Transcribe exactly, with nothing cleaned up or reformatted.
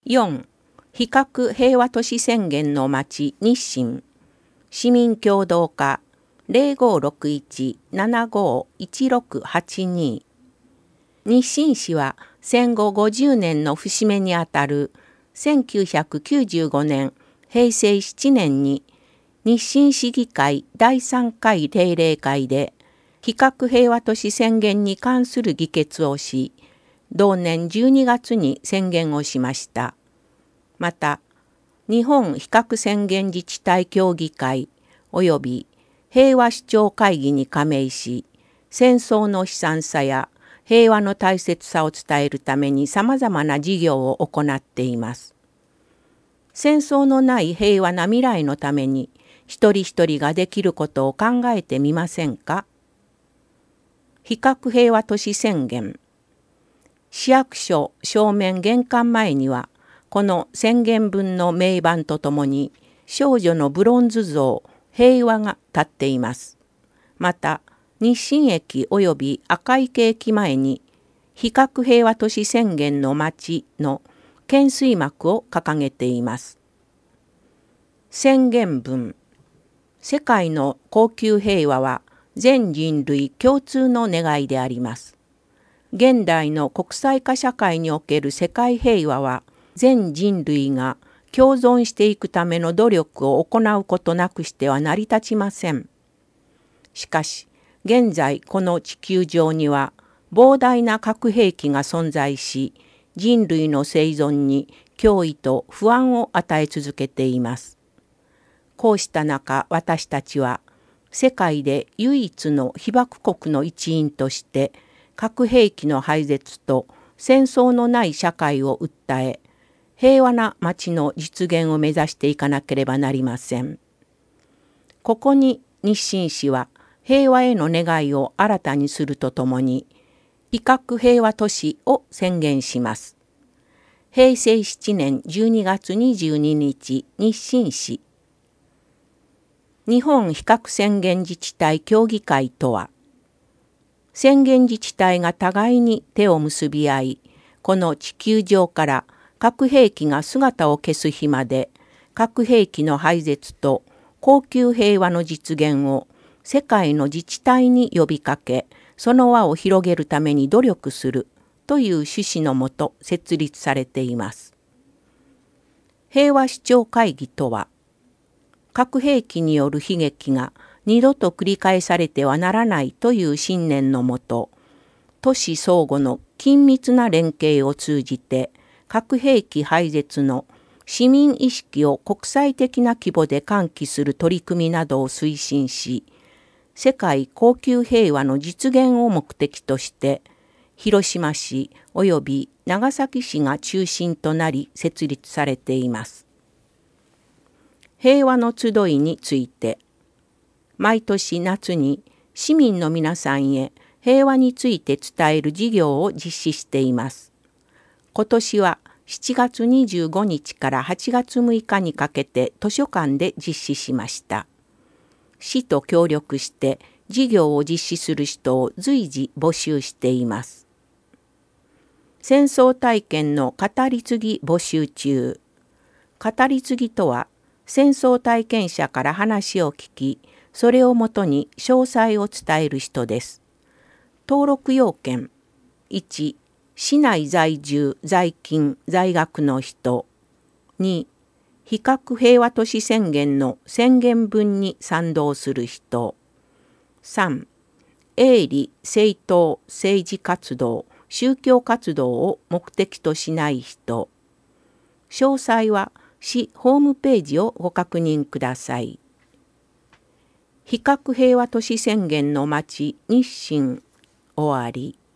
よん. 非核平和都市宣言の町日清市民共同課 ゼロごろくいち ななごいちろくはちに 日清市は戦後ごじゅうねんの節目にあたるせんきゅうひゃくきゅうじゅうごねんへいせいしちねんに日清市議会だいさんかい定例会で非核平和都市宣言に関する議決をし、同年じゅうにがつに宣言をしました。また、日本非核宣言自治体協議会及び平和首長会議に加盟し、戦争の悲惨さや平和の大切さを伝えるために様々な事業を行っています。戦争のない平和な未来のために一人一人ができることを考えてみませんか。非核平和都市宣言。市役所正面玄関前にはこの宣言文の銘板とともに少女のブロンズ像平和が立っています。また日清駅及び赤池駅前に非核平和都市宣言の街の懸垂幕を掲げています。宣言文。世界の恒久平和は全人類共通の願いであります。現代の国際化社会における世界平和は全人類が共存していくための努力を行うことなくしては成り立ちません。しかし現在この地球上には膨大な核兵器が存在し、人類の生存に脅威と不安を与え続けています。こうした中、私たちは世界で唯一の被爆国の一員として核兵器の廃絶と戦争のない社会を訴え、平和な街の実現を目指していかなければなりません。ここに日清市は平和への願いを新たにするとともに、非核平和都市を宣言します。へいせいしちねんじゅうにがつにじゅうににち、日清市。日本非核宣言自治体協議会とは、宣言自治体が互いに手を結び合い、この地球上から核兵器が姿を消す日まで、核兵器の廃絶と恒久平和の実現を世界の自治体に呼びかけ、その輪を広げるために努力するという趣旨のもと設立されています。平和首長会議とは、核兵器による悲劇が二度と繰り返されてはならないという信念のもと、都市相互の緊密な連携を通じて核兵器廃絶の市民意識を国際的な規模で喚起する取り組みなどを推進し、世界恒久平和の実現を目的として広島市及び長崎市が中心となり設立されています。平和の集いについて、毎年夏に市民の皆さんへ平和について伝える事業を実施しています。今年はしちがつにじゅうごにちからはちがつむいかにかけて図書館で実施しました。市と協力して事業を実施する人を随時募集しています。戦争体験の語り継ぎ募集中。語り継ぎとは、戦争体験者から話を聞き、それをもとに詳細を伝える人です。登録要件。いち. 市内在住、在勤、在学の人。に. 非核平和都市宣言の宣言文に賛同する人。さん. 営利、政党、政治活動、宗教活動を目的としない人。詳細は市ホームページをご確認ください。非核平和都市宣言の町日清終わり。